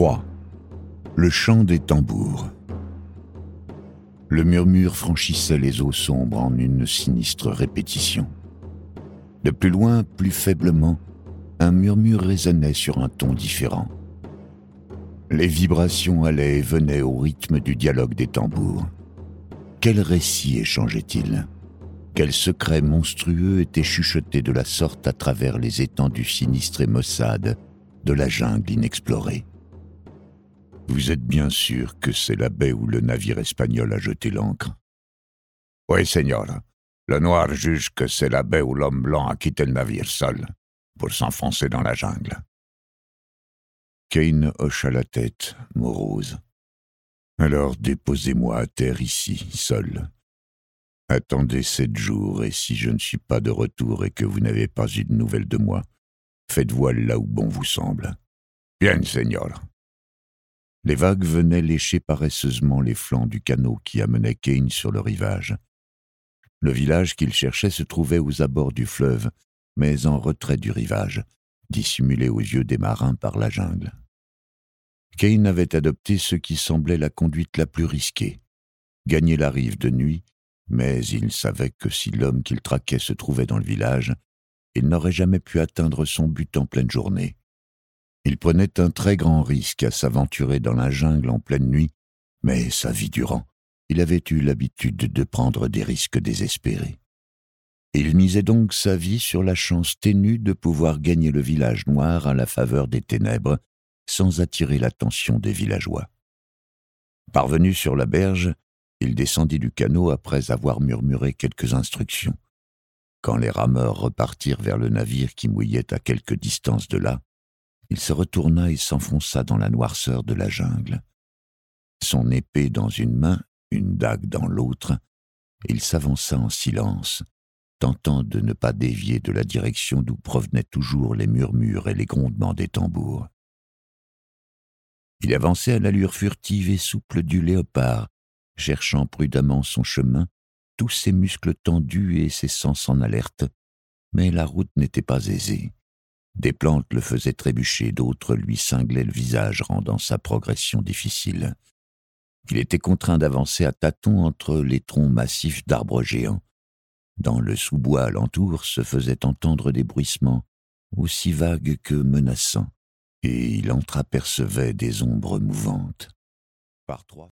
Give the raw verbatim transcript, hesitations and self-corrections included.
trois. Le chant des tambours. Le murmure franchissait les eaux sombres en une sinistre répétition. De plus loin, plus faiblement, un murmure résonnait sur un ton différent. Les vibrations allaient et venaient au rythme du dialogue des tambours. Quel récit échangeait-il ? Quel secret monstrueux était chuchoté de la sorte à travers les étendues sinistres et maussades de la jungle inexplorée ? Vous êtes bien sûr que c'est la baie où le navire espagnol a jeté l'ancre ? Oui, señor. Le noir juge que c'est la baie où l'homme blanc a quitté le navire seul, pour s'enfoncer dans la jungle. Kane hocha la tête, morose. Alors déposez-moi à terre ici, seul. Attendez sept jours, et si je ne suis pas de retour et que vous n'avez pas eu de nouvelles de moi, faites voile là où bon vous semble. Bien, señor. Les vagues venaient lécher paresseusement les flancs du canot qui amenait Kane sur le rivage. Le village qu'il cherchait se trouvait aux abords du fleuve, mais en retrait du rivage, dissimulé aux yeux des marins par la jungle. Kane avait adopté ce qui semblait la conduite la plus risquée, gagner la rive de nuit, mais il savait que si l'homme qu'il traquait se trouvait dans le village, il n'aurait jamais pu atteindre son but en pleine journée. Il prenait un très grand risque à s'aventurer dans la jungle en pleine nuit, mais sa vie durant, il avait eu l'habitude de prendre des risques désespérés. Il misait donc sa vie sur la chance ténue de pouvoir gagner le village noir à la faveur des ténèbres, sans attirer l'attention des villageois. Parvenu sur la berge, il descendit du canot après avoir murmuré quelques instructions. Quand les rameurs repartirent vers le navire qui mouillait à quelque distance de là, il se retourna et s'enfonça dans la noirceur de la jungle. Son épée dans une main, une dague dans l'autre, il s'avança en silence, tentant de ne pas dévier de la direction d'où provenaient toujours les murmures et les grondements des tambours. Il avançait à l'allure furtive et souple du léopard, cherchant prudemment son chemin, tous ses muscles tendus et ses sens en alerte, mais la route n'était pas aisée. Des plantes le faisaient trébucher, d'autres lui cinglaient le visage, rendant sa progression difficile. Il était contraint d'avancer à tâtons entre les troncs massifs d'arbres géants. Dans le sous-bois alentour se faisaient entendre des bruissements, aussi vagues que menaçants, et il entreapercevait des ombres mouvantes. Par trois